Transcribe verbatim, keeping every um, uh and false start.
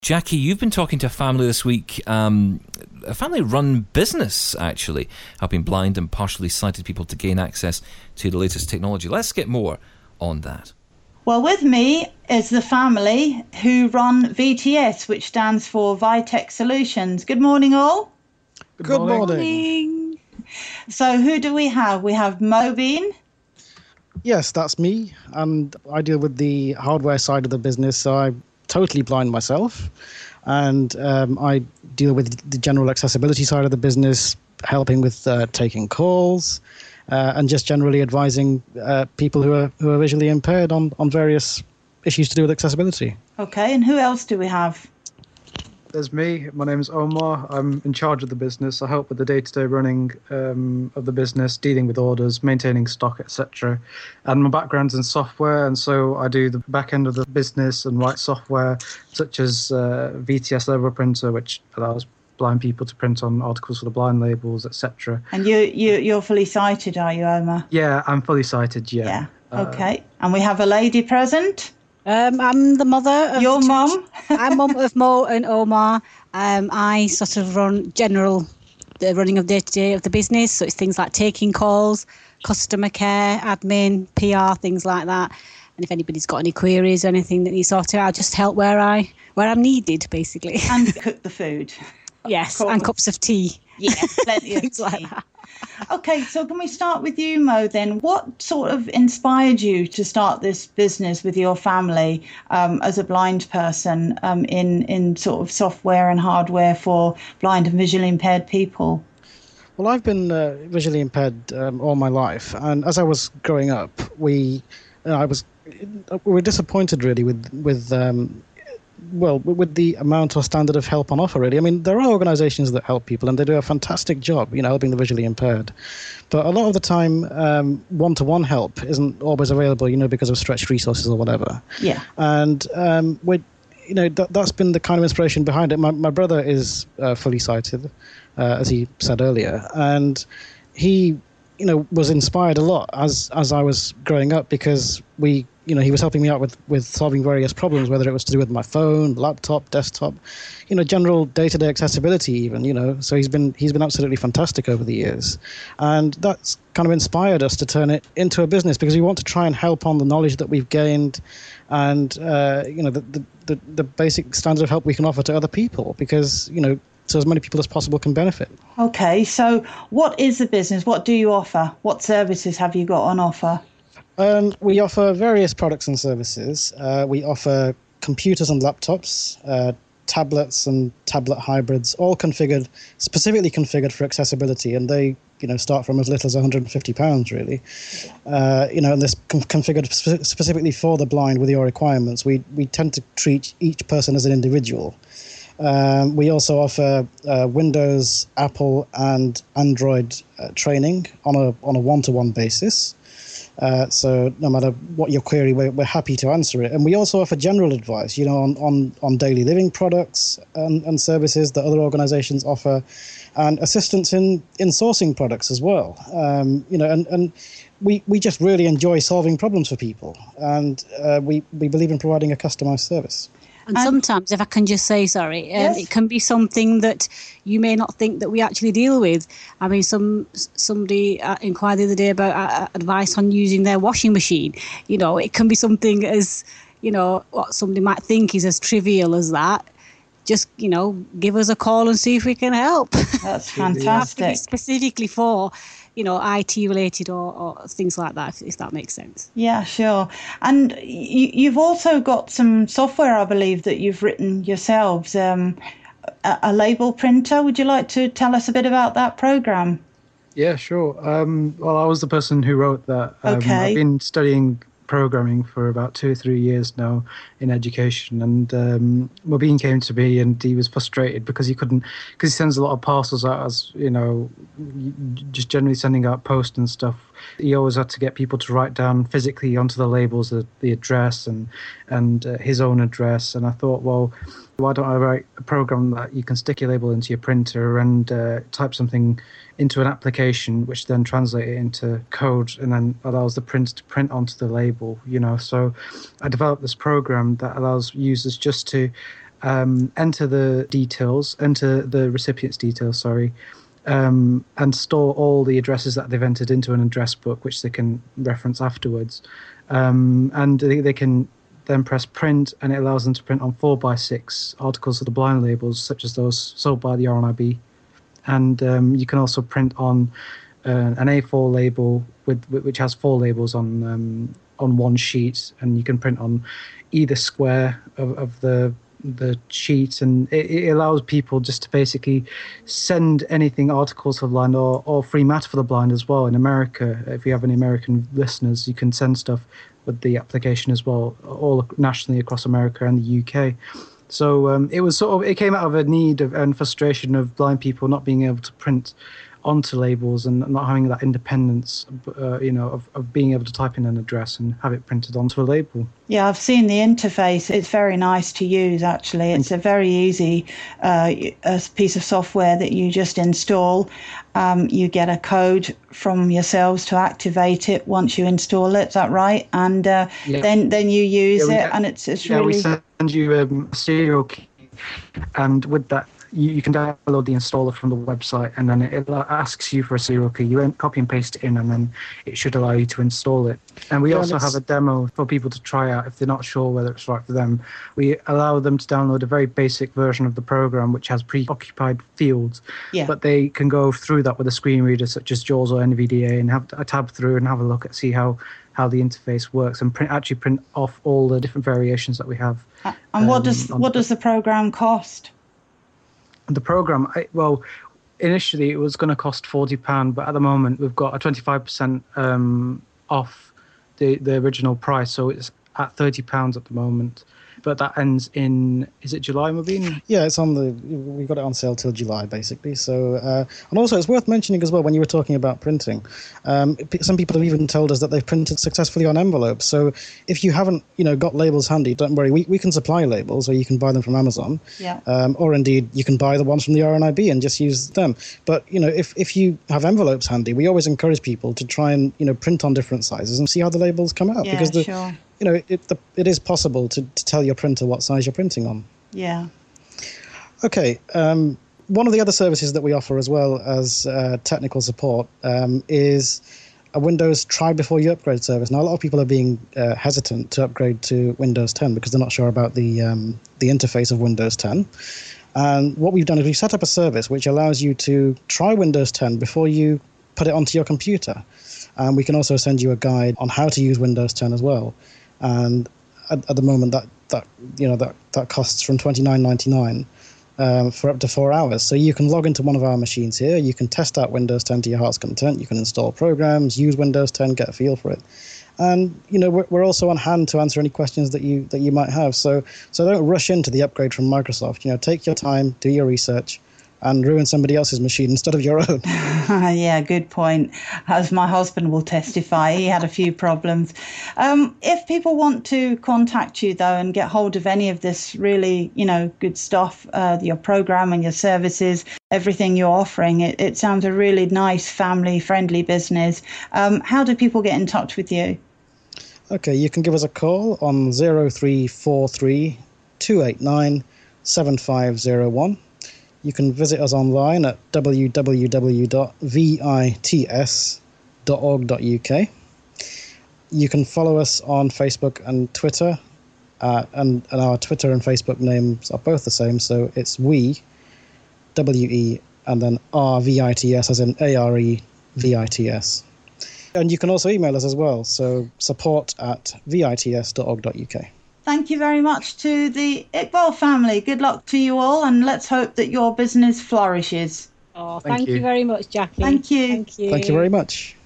Jackie, you've been talking to a family this week, um, a family-run business, actually, helping blind and partially sighted people to gain access to the latest technology. Let's get more on that. Well, with me is the family who run V T S, which stands for Vitech Solutions. Good morning, all. Good, Good morning. morning. So who do we have? We have Mobeen. Yes, that's me, and I deal with the hardware side of the business, so I'm totally blind myself, and um, I deal with the general accessibility side of the business, helping with uh, taking calls, uh, and just generally advising uh, people who are who are visually impaired on, on various issues to do with accessibility. Okay, and who else do we have? There's me. My name's Omar. I'm in charge of the business. I help with the day-to-day running um, of the business, dealing with orders, maintaining stock, et cetera. And my background's in software, and so I do the back end of the business and write software such as uh, V T S Level Printer, which allows blind people to print on articles for the blind labels, et cetera. And you, you, you're fully sighted, are you, Omar? Yeah, I'm fully sighted, yeah. Yeah, okay. Uh, and we have a lady present. Um, I'm the mother of your mum. I'm mum of Mo and Omar. Um, I sort of run general the running of day to day of the business. So it's things like taking calls, customer care, admin, P R, things like that. And if anybody's got any queries or anything that needs sorted out, I just help where I where I'm needed, basically. And cook the food. Yes, and cups of tea. Yeah, plenty of things tea. like that. Okay, so can we start with you, Mo, then? What sort of inspired you to start this business with your family um, as a blind person um, in, in sort of software and hardware for blind and visually impaired people? Well, I've been uh, visually impaired um, all my life, and as I was growing up, we, uh, I was, we were disappointed really with with. Um, Well, with the amount or standard of help on offer, really. I mean, there are organisations that help people, and they do a fantastic job, you know, helping the visually impaired. But a lot of the time, um, one-to-one help isn't always available, you know, because of stretched resources or whatever. Yeah. And um, we, you know, that, that's been the kind of inspiration behind it. My my brother is uh, fully sighted, uh, as he said earlier, and he, you know, was inspired a lot as as I was growing up because we. You know, he was helping me out with, with solving various problems, whether it was to do with my phone, laptop, desktop, you know, general day-to-day accessibility even, you know. So he's been he's been absolutely fantastic over the years. And that's kind of inspired us to turn it into a business because we want to try and help on the knowledge that we've gained and, uh, you know, the, the, the, the basic standard of help we can offer to other people because, you know, so as many people as possible can benefit. Okay, so what is the business? What do you offer? What services have you got on offer? Um, we offer various products and services. Uh, we offer computers and laptops, uh, tablets and tablet hybrids, all configured, specifically configured for accessibility, and they, you know, start from as little as one hundred fifty pounds, really. Uh, you know, and this com- configured spe- specifically for the blind with your requirements. We we tend to treat each person as an individual. Um, we also offer uh, Windows, Apple, and Android uh, training on a on a one-to-one basis. Uh, so no matter what your query, we're, we're happy to answer it. And we also offer general advice, you know, on, on, on daily living products and, and services that other organizations offer, and assistance in, in sourcing products as well. Um, you know, and, and we, we just really enjoy solving problems for people. And uh, we, we believe in providing a customized service. And sometimes, if I can just say, sorry, um, yes. it can be something that you may not think that we actually deal with. I mean, some somebody uh, inquired the other day about uh, advice on using their washing machine. You know, it can be something as, you know, what somebody might think is as trivial as that. Just, you know, give us a call and see if we can help. That's fantastic. Specifically for, you know, I T related or, or things like that, if, if that makes sense. Yeah, sure. And you, you've also got some software, I believe, that you've written yourselves, um, a, a label printer. Would you like to tell us a bit about that program? Yeah, sure. Um, well, I was the person who wrote that. Um, okay. I've been studying programming for about two or three years now in education, and um, Mobeen came to me and he was frustrated because he couldn't, because he sends a lot of parcels out as, you know, just generally sending out post and stuff. He always had to get people to write down physically onto the labels the, the address and and uh, his own address. And I thought, well, why don't I write a program that you can stick your label into your printer and uh, type something into an application, which then translate it into code and then allows the printer to print onto the label, you know. So I developed this program that allows users just to um, enter the details, enter the recipient's details, sorry, um, and store all the addresses that they've entered into an address book, which they can reference afterwards. Um, and they, they can then press print, and it allows them to print on four by six articles of the blind labels, such as those sold by the R N I B. And um, you can also print on uh, an A four label with, which has four labels on um, on one sheet, and you can print on either square of, of the the sheet, and it, it allows people just to basically send anything, articles for the blind, or, or free matter for the blind as well. In America, if you have any American listeners, you can send stuff with the application as well, all nationally across America and the U K. So um, it was sort of, it came out of a need of, and frustration of blind people not being able to print onto labels and not having that independence, uh, you know, of, of being able to type in an address and have it printed onto a label. Yeah, I've seen the interface. It's very nice to use, actually. It's a very easy uh, a piece of software that you just install. Um, you get a code from yourselves to activate it once you install it. Is that right? And uh, yeah. then then you use yeah, it, get, and it's it's yeah, really. Yeah, we send you um, a serial key, and with that, You, you can download the installer from the website, and then it asks you for a serial key. You copy and paste it in, and then it should allow you to install it. And we yeah, also have a demo for people to try out if they're not sure whether it's right for them. We allow them to download a very basic version of the program, which has preoccupied fields, yeah. but they can go through that with a screen reader such as JAWS or N V D A and have a tab through and have a look at see how how the interface works, and print, actually print off all the different variations that we have. Uh, and um, what does what the, does the program cost? The program, well, initially it was going to cost forty pounds, but at the moment we've got a twenty-five percent um, off the, the original price, so it's at thirty pounds at the moment. But that ends in, is it July, Mubin? Yeah, it's on the, we got it on sale till July, basically. So, uh, and also it's worth mentioning as well, when you were talking about printing, um, some people have even told us that they've printed successfully on envelopes. So if you haven't, you know, got labels handy, don't worry, we, we can supply labels, or you can buy them from Amazon. Yeah. Um, or indeed, you can buy the ones from the R N I B and just use them. But, you know, if, if you have envelopes handy, we always encourage people to try and, you know, print on different sizes and see how the labels come out. Yeah, because the, sure. You know, it, the, it is possible to, to tell your printer what size you're printing on. Yeah. Okay. Um, one of the other services that we offer as well as uh, technical support um, is a Windows Try Before You Upgrade service. Now, a lot of people are being uh, hesitant to upgrade to Windows ten because they're not sure about the um, the interface of Windows ten. And what we've done is we've set up a service which allows you to try Windows ten before you put it onto your computer. And we can also send you a guide on how to use Windows ten as well. And at, at the moment, that, that you know that, that costs from twenty-nine ninety-nine um, for up to four hours. So you can log into one of our machines here. You can test out Windows ten to your heart's content. You can install programs, use Windows ten, get a feel for it. And you know we're, we're also on hand to answer any questions that you that you might have. So so don't rush into the upgrade from Microsoft. You know, take your time, do your research, and ruin somebody else's machine instead of your own. Yeah, good point. As my husband will testify, he had a few problems. Um, if people want to contact you, though, and get hold of any of this really, you know, good stuff, uh, your program and your services, everything you're offering, it, it sounds a really nice, family-friendly business. Um, how do people get in touch with you? Okay, you can give us a call on zero three four three, two eight nine, seven five zero one. You can visit us online at w w w dot vits dot org dot u k. You can follow us on Facebook and Twitter, uh, and, and our Twitter and Facebook names are both the same, so it's we, W E, and then R V I T S, as in A R E V I T S. And you can also email us as well, so support at vits dot org dot u k. Thank you very much to the Iqbal family. Good luck to you all, and let's hope that your business flourishes. Oh, thank, thank you. you very much, Jackie. Thank you. Thank you. Thank you very much.